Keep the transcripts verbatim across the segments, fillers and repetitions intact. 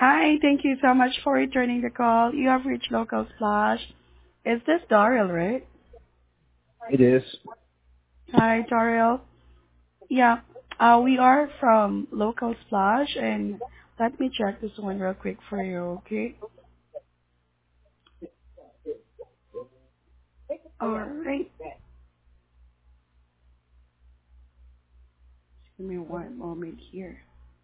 Hi, thank you so much for returning the call. You have reached Local Splash. Is this Daryl, right? It is. Hi, Daryl. Yeah, uh, we are from Local Splash, and let me check this one real quick for you, okay? All right. Give me one moment here.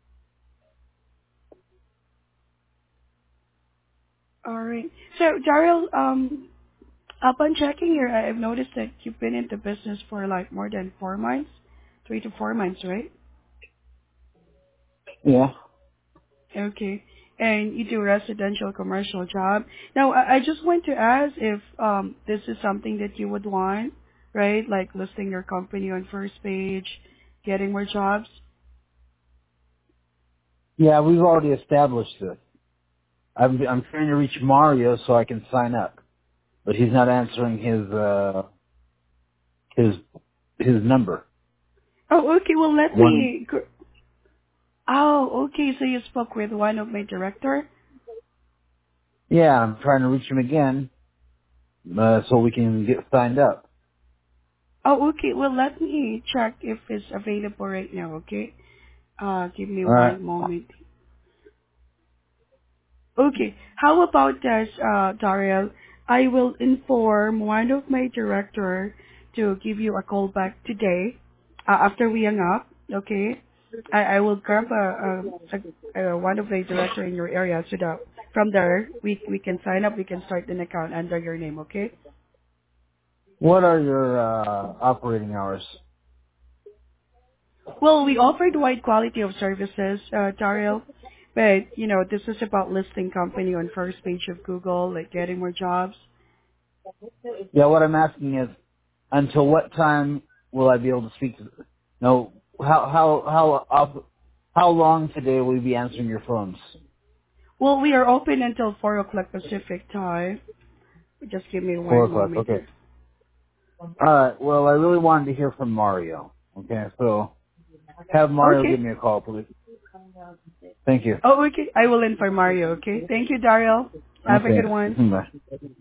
All right. So, Daryl, um, upon checking here, I've noticed that you've been in the business for like more than four months, three to four months, right? Yeah. Okay. And you do residential commercial job. Now, I I just want to ask if um this is something that you would want, right? Like listing your company on first page, getting more jobs. Yeah, we've already established this. I'm I'm trying to reach Mario so I can sign up, but he's not answering his uh his his number. Oh, okay. Well, let One. me. gr- Oh, okay. So you spoke with one of my director. Yeah, I'm trying to reach him again uh, so we can get signed up. Oh, okay. Well, let me check if it's available right now. Okay. Uh, give me All right. one moment. Okay. How about this, uh, Daryl? I will inform one of my director to give you a call back today uh, after we hang up. Okay. I, I will grab a, a, a, a one of the director in your area so that from there we we can sign up. We can start an account under your name. Okay. What are your uh operating hours? Well, we offered wide quality of services, uh, Daryl, but you know this is about listing company on first page of Google, like getting more jobs. Yeah, what I'm asking is, until what time will I be able to speak to? No, how how how up, how long today will you be answering your phones? Well, we are open until four o'clock Pacific time. Just give me Four one o'clock. moment Okay. here. All right. Well, I really wanted to hear from Mario. Okay, so have Mario give Okay. me a call, please. Thank you. Oh, okay. I will inform Mario, okay? Thank you, Daryl. Have a Okay. good one. Bye.